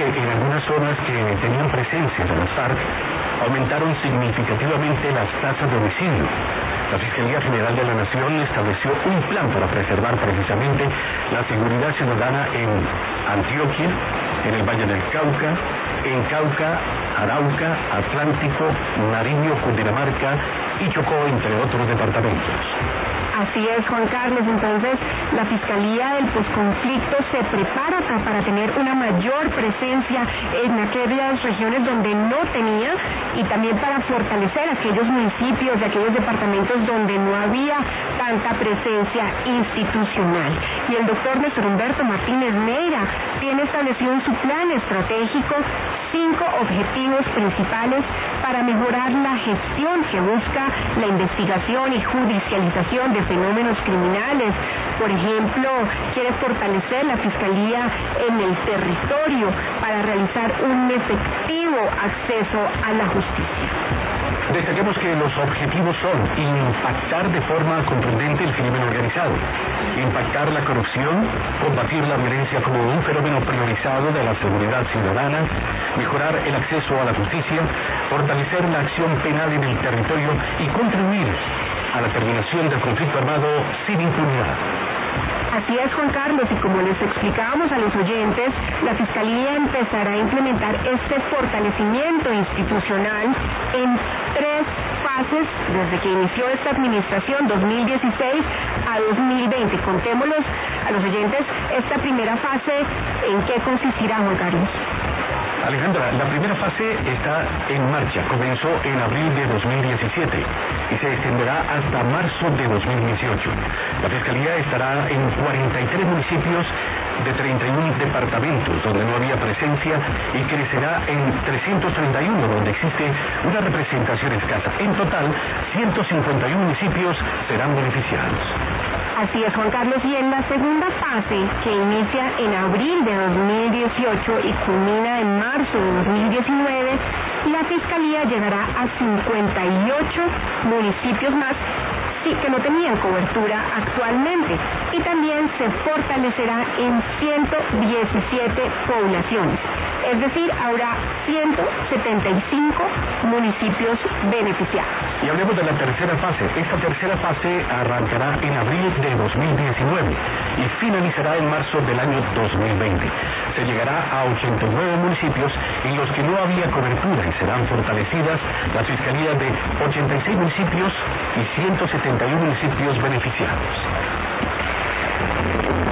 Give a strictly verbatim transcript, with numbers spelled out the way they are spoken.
que en algunas zonas que tenían presencia de las FARC aumentaron significativamente las tasas de homicidio. La Fiscalía General de la Nación estableció un plan para preservar precisamente la seguridad ciudadana en Antioquia, en el Valle del Cauca, en Cauca, Arauca, Atlántico, Nariño, Cundinamarca y Chocó, entre otros departamentos. Así es, Juan Carlos. Entonces, la Fiscalía del Posconflicto se prepara para tener una mayor presencia en aquellas regiones donde no tenía y también para fortalecer aquellos municipios y aquellos departamentos donde no había tanta presencia institucional. Y el doctor Néstor Humberto Martínez Neira tiene establecido en su plan estratégico cinco objetivos principales para mejorar la gestión que busca la investigación y judicialización de fenómenos criminales. Por ejemplo, quiere fortalecer la Fiscalía en el territorio para realizar un efectivo acceso a la justicia. Destaquemos que los objetivos son impactar de forma contundente el crimen organizado, impactar la corrupción, combatir la violencia como un fenómeno priorizado de la seguridad ciudadana, mejorar el acceso a la justicia, fortalecer la acción penal en el territorio y contribuir a la terminación del conflicto armado sin impunidad. Así es, Juan Carlos, y como les explicábamos a los oyentes, la Fiscalía empezará a implementar este fortalecimiento institucional en tres fases desde que inició esta administración, dos mil dieciséis a dos mil veinte. Contémoslos a los oyentes esta primera fase, ¿en qué consistirá, Juan Carlos? Alejandra, la primera fase está en marcha, comenzó en abril de dos mil diecisiete y se extenderá hasta marzo de dos mil dieciocho. La Fiscalía estará en cuarenta y tres municipios de treinta y uno departamentos donde no había presencia y crecerá en trescientos treinta y uno donde existe una representación escasa. En total, ciento cincuenta y uno municipios serán beneficiados. Así es, Juan Carlos, y en la segunda fase, que inicia en abril de dos mil dieciocho y culmina en marzo de dos mil diecinueve, la Fiscalía llegará a cincuenta y ocho municipios más sí, que no tenían cobertura actualmente, y también se fortalecerá en ciento diecisiete poblaciones. Es decir, habrá ciento setenta y cinco municipios beneficiados. Y hablemos de la tercera fase. Esta tercera fase arrancará en abril de dos mil diecinueve y finalizará en marzo del año dos mil veinte. Se llegará a ochenta y nueve municipios en los que no había cobertura y serán fortalecidas las fiscalías de ochenta y seis municipios y ciento setenta y uno municipios beneficiados.